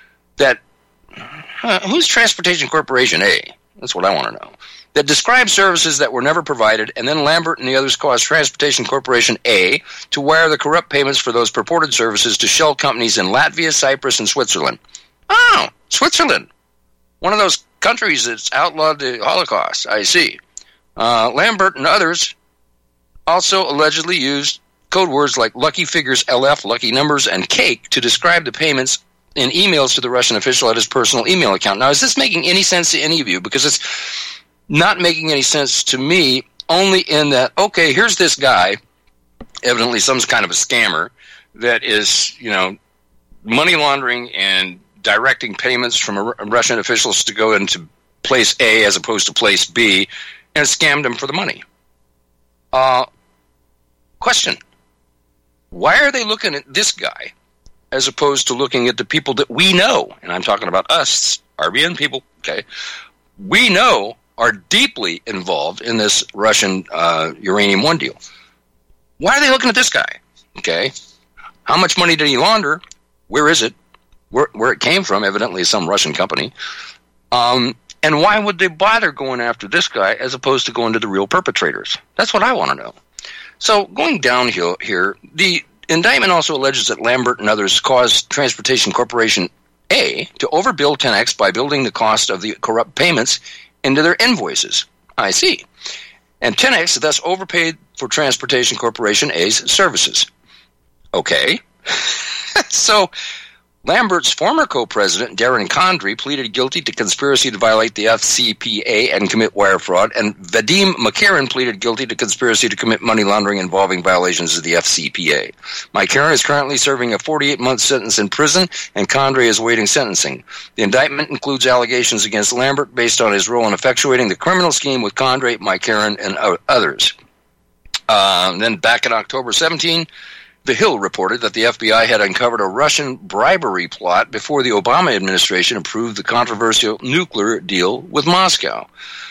Who's Transportation Corporation A? That's what I want to know. That described services that were never provided, and then Lambert and the others caused Transportation Corporation A to wire the corrupt payments for those purported services to shell companies in Latvia, Cyprus, and Switzerland. Oh, Switzerland. One of those countries that's outlawed the Holocaust, I see. Lambert and others also allegedly used code words like lucky figures LF, lucky numbers, and cake to describe the payments in emails to the Russian official at his personal email account. Now, is this making any sense to any of you? Because it's not making any sense to me, only in that, okay, here's this guy, evidently some kind of a scammer, that is, money laundering and directing payments from Russian officials to go into place A as opposed to place B, and scammed them for the money. Question. Why are they looking at this guy as opposed to looking at the people that we know, and I'm talking about us, RBN people, okay, we know are deeply involved in this Russian Uranium One deal? Why are they looking at this guy? Okay, how much money did he launder? Where is it? Where it came from? Evidently some Russian company. And why would they bother going after this guy as opposed to going to the real perpetrators? That's what I want to know. So going downhill here, the indictment also alleges that Lambert and others caused Transportation Corporation A to overbill Tenex by building the cost of the corrupt payments into their invoices. I see. And Tenex thus overpaid for Transportation Corporation A's services. Okay. So Lambert's former co-president, Darren Condry, pleaded guilty to conspiracy to violate the FCPA and commit wire fraud, and Vadim Makarin pleaded guilty to conspiracy to commit money laundering involving violations of the FCPA. Makarin is currently serving a 48-month sentence in prison, and Condry is awaiting sentencing. The indictment includes allegations against Lambert based on his role in effectuating the criminal scheme with Condry, Makarin, and others. Then back in October 17, The Hill reported that the FBI had uncovered a Russian bribery plot before the Obama administration approved the controversial nuclear deal with Moscow.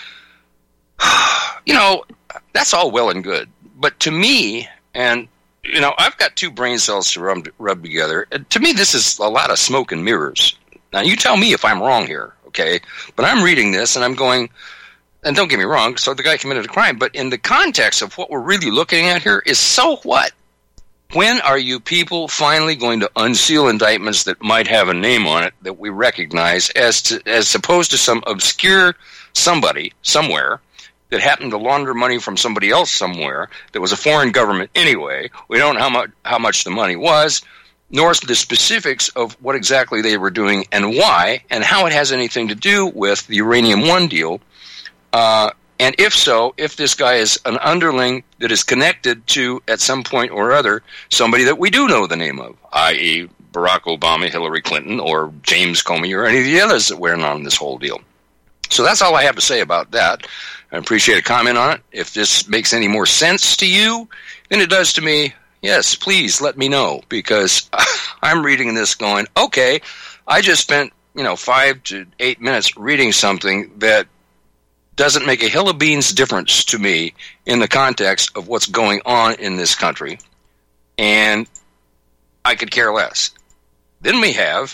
That's all well and good. But to me, and, I've got 2 brain cells to rub together. To me, this is a lot of smoke and mirrors. Now, you tell me if I'm wrong here, okay? But I'm reading this, and I'm going, and don't get me wrong, so the guy committed a crime. But in the context of what we're really looking at here is, so what? When are you people finally going to unseal indictments that might have a name on it that we recognize as opposed to some obscure somebody somewhere that happened to launder money from somebody else somewhere that was a foreign government anyway. We don't know how much the money was, nor the specifics of what exactly they were doing and why, and how it has anything to do with the Uranium One deal. And if so, if this guy is an underling that is connected to, at some point or other, somebody that we do know the name of, i.e. Barack Obama, Hillary Clinton, or James Comey, or any of the others that were in on this whole deal. So that's all I have to say about that. I appreciate a comment on it. If this makes any more sense to you than it does to me, yes, please let me know, because I'm reading this going, okay, I just spent 5 to 8 minutes reading something that doesn't make a hill of beans difference to me in the context of what's going on in this country, and I could care less. Then we have,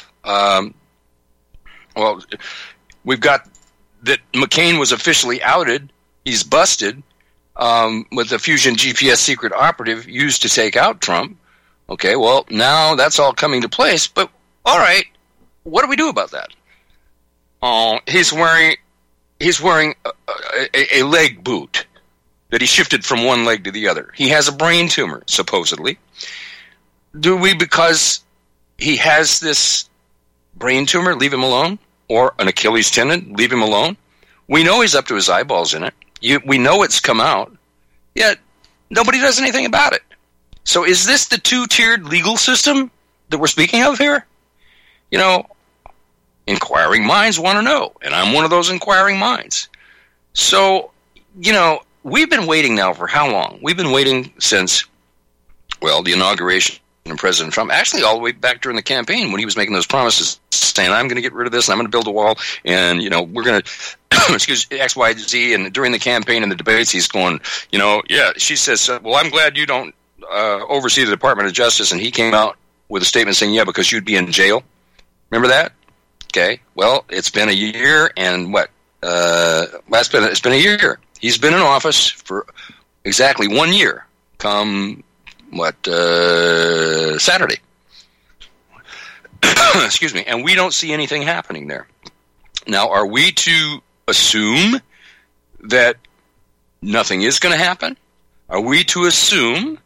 we've got that McCain was officially outed. He's busted with the Fusion GPS secret operative used to take out Trump. Okay, well, now that's all coming to place, but all right, what do we do about that? He's wearing a leg boot that he shifted from one leg to the other. He has a brain tumor, supposedly. Do we, because he has this brain tumor, leave him alone? Or an Achilles tendon, leave him alone? We know he's up to his eyeballs in it. We know it's come out, yet nobody does anything about it. So is this the two-tiered legal system that we're speaking of here? Inquiring minds want to know, and I'm one of those inquiring minds. So, we've been waiting now for how long? We've been waiting since, the inauguration of President Trump, actually all the way back during the campaign when he was making those promises, saying, I'm going to get rid of this, and I'm going to build a wall, and, we're going to, excuse X, Y, Z, and during the campaign and the debates, he's going, she says, well, I'm glad you don't oversee the Department of Justice, and he came out with a statement saying, yeah, because you'd be in jail. Remember that? Okay, well, it's been a year, and it's been a year. He's been in office for exactly 1 year, come, Saturday. Excuse me, and we don't see anything happening there. Now, are we to assume that nothing is going to happen? Are we to assume,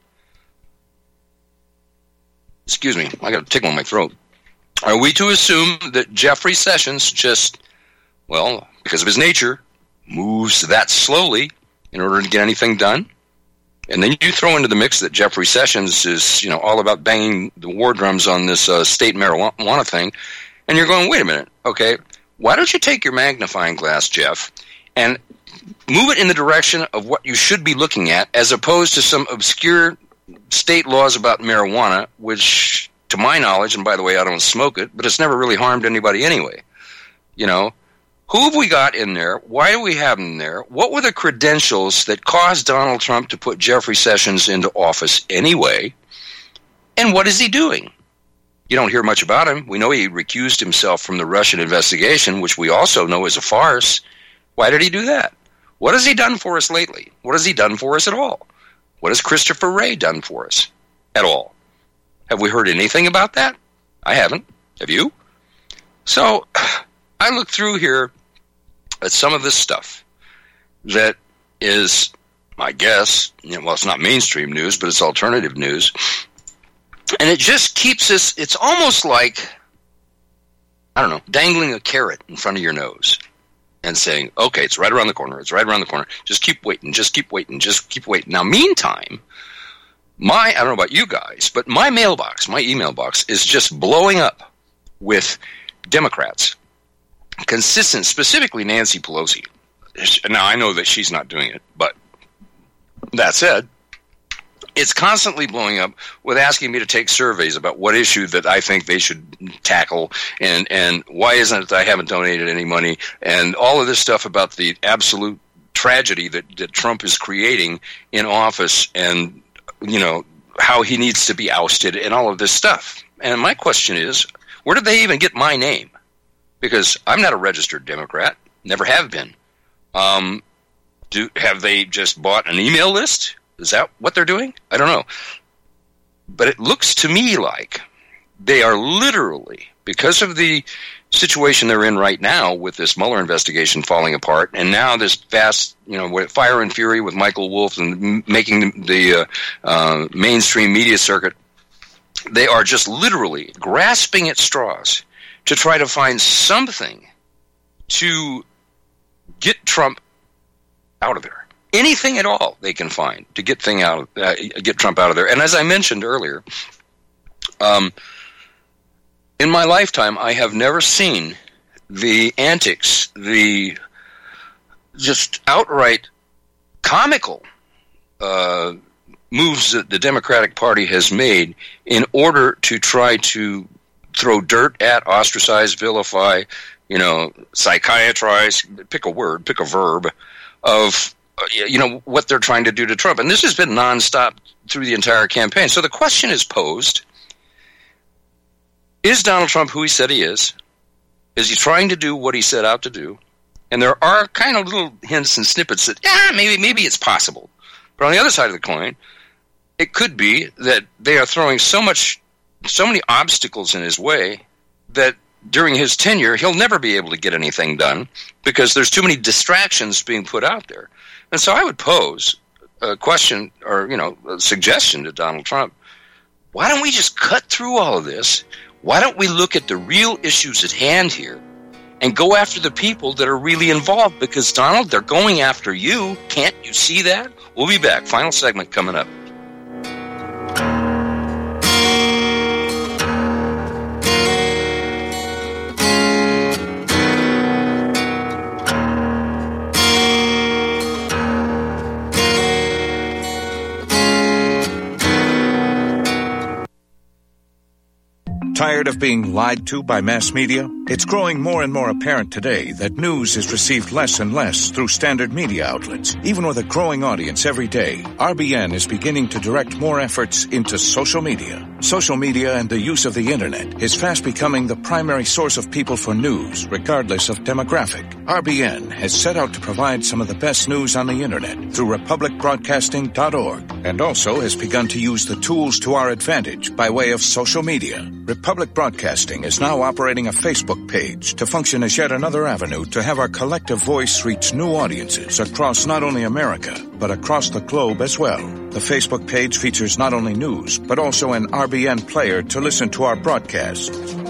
excuse me, I got a tickle in my throat. Are we to assume that Jeffrey Sessions just, because of his nature, moves that slowly in order to get anything done? And then you throw into the mix that Jeffrey Sessions is, all about banging the war drums on this state marijuana thing, and you're going, wait a minute, okay, why don't you take your magnifying glass, Jeff, and move it in the direction of what you should be looking at, as opposed to some obscure state laws about marijuana, which, to my knowledge, and by the way, I don't smoke it, but it's never really harmed anybody anyway. Who have we got in there? Why do we have him there? What were the credentials that caused Donald Trump to put Jeffrey Sessions into office anyway? And what is he doing? You don't hear much about him. We know he recused himself from the Russian investigation, which we also know is a farce. Why did he do that? What has he done for us lately? What has he done for us at all? What has Christopher Wray done for us at all? Have we heard anything about that? I haven't. Have you? So I look through here at some of this stuff that is, I guess, it's not mainstream news, but it's alternative news. And it just keeps us, it's almost like, dangling a carrot in front of your nose and saying, okay, it's right around the corner, just keep waiting, just keep waiting. Now, meantime, I don't know about you guys, but my email box is just blowing up with Democrats. Consistent, specifically Nancy Pelosi. Now, I know that she's not doing it, but that said, it's constantly blowing up with asking me to take surveys about what issue that I think they should tackle, and why isn't it that I haven't donated any money, and all of this stuff about the absolute tragedy that Trump is creating in office, and, how he needs to be ousted, and all of this stuff. And my question is, where did they even get my name? Because I'm not a registered Democrat, never have been. Have they just bought an email list? Is that what they're doing? I don't know. But it looks to me like they are literally, because of the situation they're in right now with this Mueller investigation falling apart, and now this vast, fire and fury with Michael Wolff and making the mainstream media circuit, they are just literally grasping at straws to try to find something to get Trump out of there. Anything at all they can find to get Trump out of there. And as I mentioned earlier, in my lifetime, I have never seen the antics, the just outright comical moves that the Democratic Party has made in order to try to throw dirt at, ostracize, vilify, psychiatrize, pick a word, pick a verb, of what they're trying to do to Trump. And this has been nonstop through the entire campaign. So the question is posed, is Donald Trump who he said he is? Is he trying to do what he set out to do? And there are kind of little hints and snippets that, maybe it's possible. But on the other side of the coin, it could be that they are throwing so many obstacles in his way that during his tenure, he'll never be able to get anything done because there's too many distractions being put out there. And so I would pose a question or, a suggestion to Donald Trump. Why don't we just cut through all of this? Why don't we look at the real issues at hand here and go after the people that are really involved? Because, Donald, they're going after you. Can't you see that? We'll be back. Final segment coming up. Tired of being lied to by mass media? It's growing more and more apparent today that news is received less and less through standard media outlets. Even with a growing audience every day, RBN is beginning to direct more efforts into social media. Social media and the use of the internet is fast becoming the primary source of people for news, regardless of demographic. RBN has set out to provide some of the best news on the internet through republicbroadcasting.org, and also has begun to use the tools to our advantage by way of social media. Republic Broadcasting is now operating a Facebook page to function as yet another avenue to have our collective voice reach new audiences across not only America, but across the globe as well. The Facebook page features not only news, but also an RBN player to listen to our broadcasts.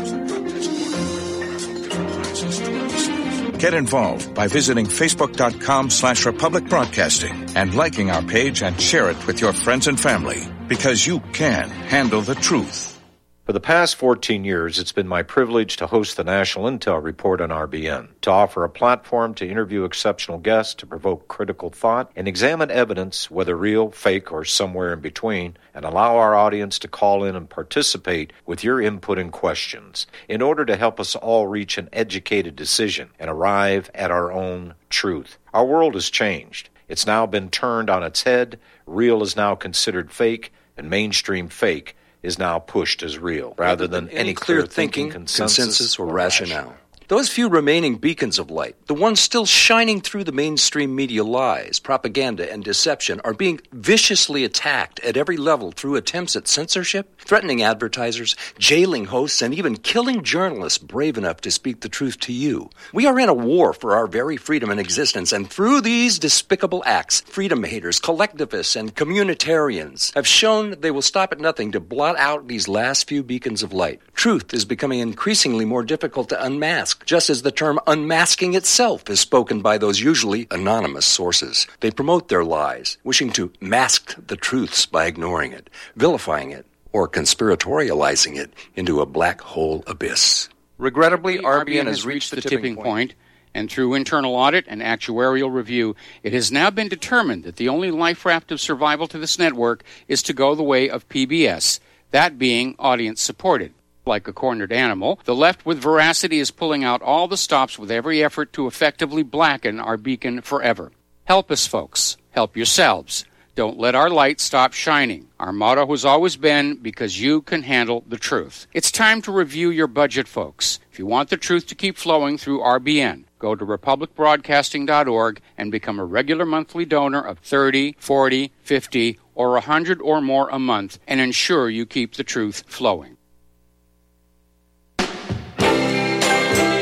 Get involved by visiting facebook.com/Republic Broadcasting and liking our page and share it with your friends and family, because you can handle the truth. For the past 14 years, it's been my privilege to host the National Intel Report on RBN, to offer a platform to interview exceptional guests, to provoke critical thought, and examine evidence, whether real, fake, or somewhere in between, and allow our audience to call in and participate with your input and questions in order to help us all reach an educated decision and arrive at our own truth. Our world has changed. It's now been turned on its head. Real is now considered fake, and mainstream fake is now pushed as real, rather than any clear thinking, consensus, or rationale. Those few remaining beacons of light, the ones still shining through the mainstream media lies, propaganda, and deception, are being viciously attacked at every level through attempts at censorship, threatening advertisers, jailing hosts, and even killing journalists brave enough to speak the truth to you. We are in a war for our very freedom and existence, and through these despicable acts, freedom haters, collectivists, and communitarians have shown they will stop at nothing to blot out these last few beacons of light. Truth is becoming increasingly more difficult to unmask, just as the term unmasking itself is spoken by those usually anonymous sources. They promote their lies, wishing to mask the truths by ignoring it, vilifying it, or conspiratorializing it into a black hole abyss. Regrettably, RBN has reached the tipping point, and through internal audit and actuarial review, it has now been determined that the only life raft of survival to this network is to go the way of PBS, that being audience-supported. Like a cornered animal, the left with veracity is pulling out all the stops with every effort to effectively blacken our beacon forever. Help us, folks. Help yourselves. Don't let our light stop shining. Our motto has always been, because you can handle the truth. It's time to review your budget, folks. If you want the truth to keep flowing through RBN, go to republicbroadcasting.org and become a regular monthly donor of $30, $40, $50, or $100 or more a month, and ensure you keep the truth flowing.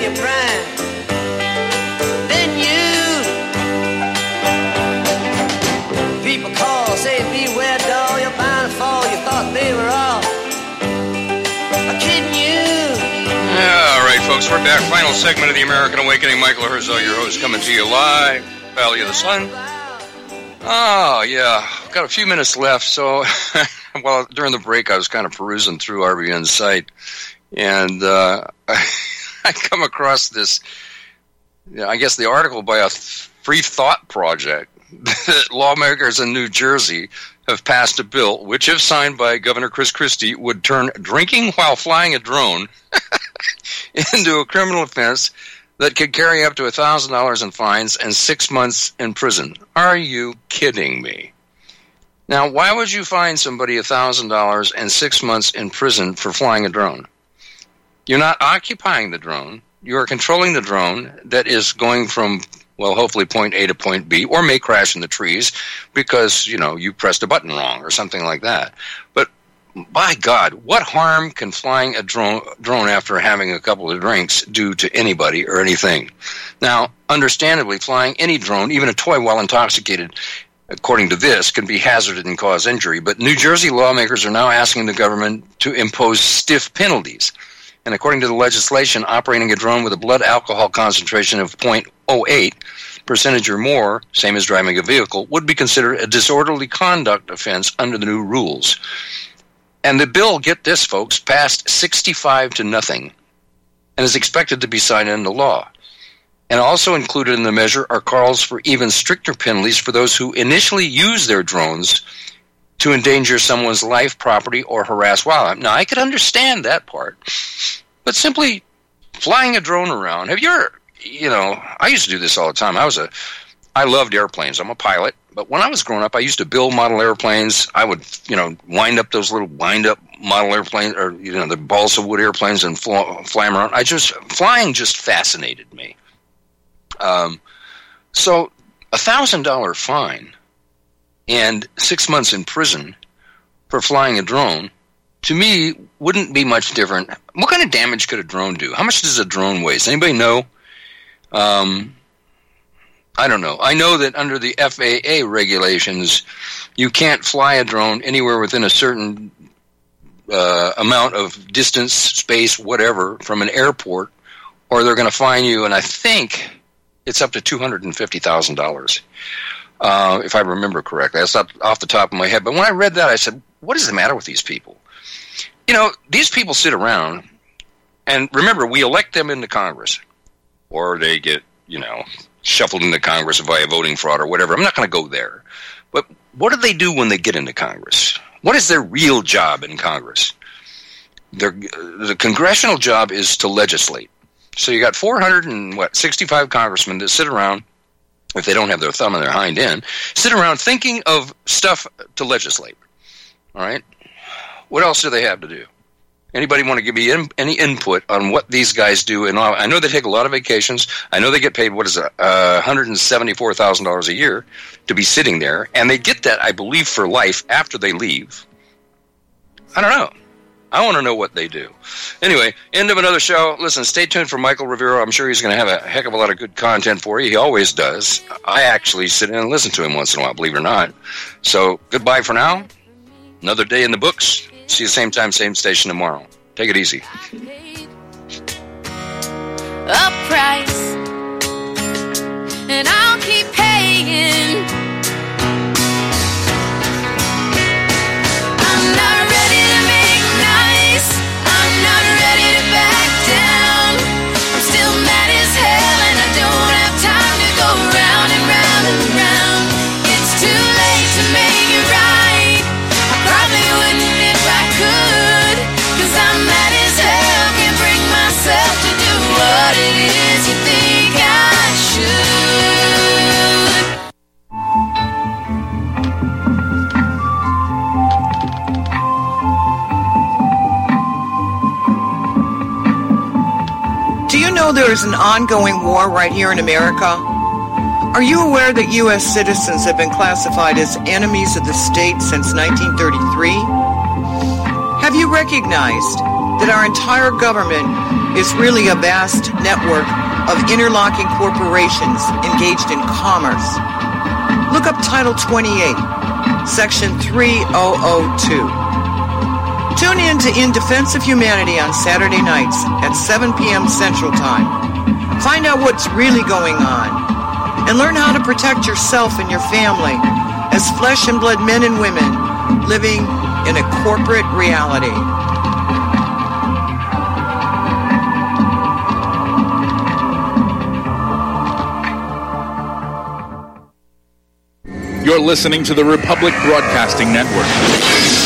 your prime. Then you. People call, say beware doll, you're bound to fall. You thought they were all kidding you. All right, folks, we're back. Final segment of the American Awakening. Michael Herzog, your host, coming to you live, Valley of the Sun. Oh, yeah, got a few minutes left. So, well, during the break, I was kind of perusing through RBN's site, and I come across this, I guess, the article by a Free Thought Project that lawmakers in New Jersey have passed a bill which, if signed by Governor Chris Christie, would turn drinking while flying a drone into a criminal offense that could carry up to $1,000 in fines and 6 months in prison. Are you kidding me? Now, why would you fine somebody $1,000 and 6 months in prison for flying a drone? You're not occupying the drone. You are controlling the drone that is going from, well, hopefully point A to point B, or may crash in the trees because, you pressed a button wrong or something like that. But by God, what harm can flying a drone after having a couple of drinks do to anybody or anything? Now, understandably, flying any drone, even a toy while intoxicated, according to this, can be hazardous and cause injury. But New Jersey lawmakers are now asking the government to impose stiff penalties. And according to the legislation, operating a drone with a blood alcohol concentration of 0.08 percentage or more, same as driving a vehicle, would be considered a disorderly conduct offense under the new rules. And the bill, get this, folks, passed 65-0 and is expected to be signed into law. And also included in the measure are calls for even stricter penalties for those who initially use their drones to endanger someone's life, property, or harass wildlife. Now, I could understand that part, but simply flying a drone around. Have you ever, I used to do this all the time. I loved airplanes. I'm a pilot. But when I was growing up, I used to build model airplanes. I would, wind up those little wind-up model airplanes, or, the balsa wood airplanes and fly them around. Flying just fascinated me. So $1,000 fine and 6 months in prison for flying a drone, to me, wouldn't be much different. What kind of damage could a drone do? How much does a drone weigh? Does anybody know? I don't know. I know that under the FAA regulations, you can't fly a drone anywhere within a certain amount of distance, space, whatever, from an airport, or they're going to fine you, and I think it's up to $250,000, if I remember correctly. That's not off the top of my head. But when I read that, I said, what is the matter with these people? These people sit around, and remember, we elect them into Congress, or they get, shuffled into Congress via voting fraud or whatever. I'm not going to go there. But what do they do when they get into Congress? What is their real job in Congress? The congressional job is to legislate. So you got 465 congressmen that sit around, if they don't have their thumb in their hind end, sit around thinking of stuff to legislate. All right? What else do they have to do? Anybody want to give me any input on what these guys do? And I know they take a lot of vacations. I know they get paid, $174,000 a year to be sitting there. And they get that, I believe, for life after they leave. I don't know. I want to know what they do. Anyway, end of another show. Listen, stay tuned for Michael Rivero. I'm sure he's going to have a heck of a lot of good content for you. He always does. I actually sit in and listen to him once in a while, believe it or not. So goodbye for now. Another day in the books. See you same time, same station tomorrow. Take it easy. A price, and I'll keep paying. I'm not ready to make nice. I'm not ready to back down. I'm still mad as hell, and I don't have time to go round and round and round. It's too late to make it right. I probably wouldn't if I could, 'cause I'm mad as hell, can't bring myself to do what it is you think I should. Do you know there is an ongoing war right here in America? Are you aware that U.S. citizens have been classified as enemies of the state since 1933? Have you recognized that our entire government is really a vast network of interlocking corporations engaged in commerce. Look up Title 28, Section 3002. Tune in to In Defense of Humanity on Saturday nights at 7 p.m. Central Time. Find out what's really going on and learn how to protect yourself and your family as flesh and blood men and women living in a corporate reality. You're listening to the Republic Broadcasting Network.